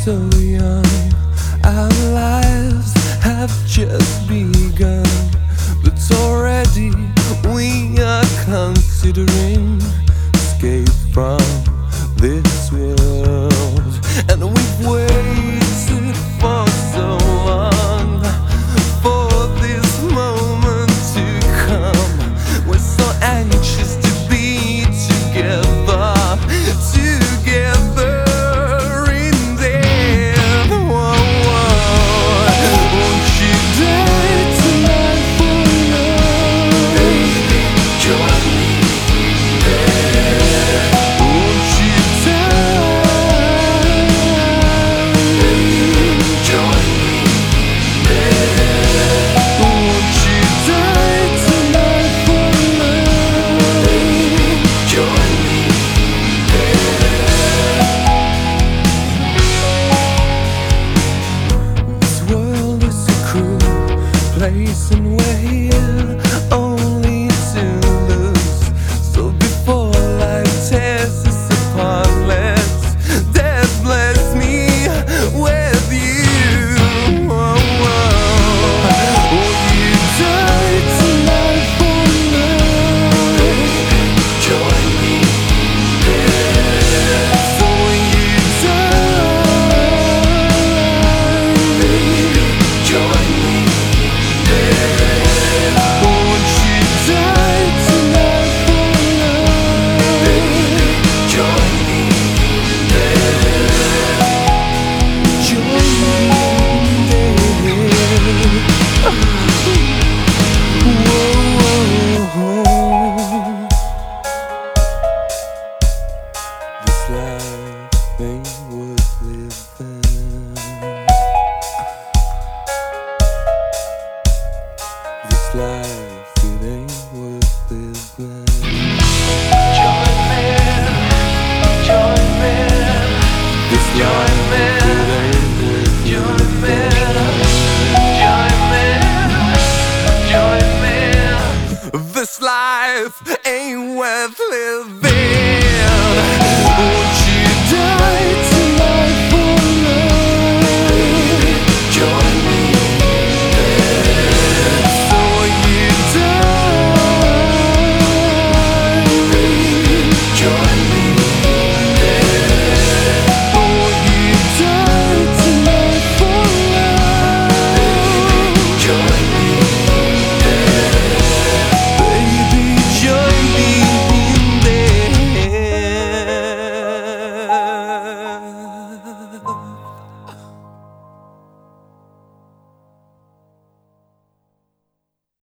so young, our lives have just begun, but already we are considering escape from this world. And we've waited for so long for this moment to come. We're so anxious to be together, together in death. Whoa, whoa. Won't you die tonight for love? Baby, join me in death. Won't you die? Baby, join me in death. Won't you die tonight for love? Baby, join me in death. This world is a cruel place, and we're here only to lose. So before life tears us apart, let's death bless me with you. Whoa, whoa. Will you die tonight for love? Baby, join me in death. So when you die, baby, join me in death. Won't you die tonight for love? Baby, join me in death. Join me in death. Whoa. This life ain't worth living. This life, it ain't worth living. Join me, join me. This life, it ain't worth living. Join me. This life ain't worth living.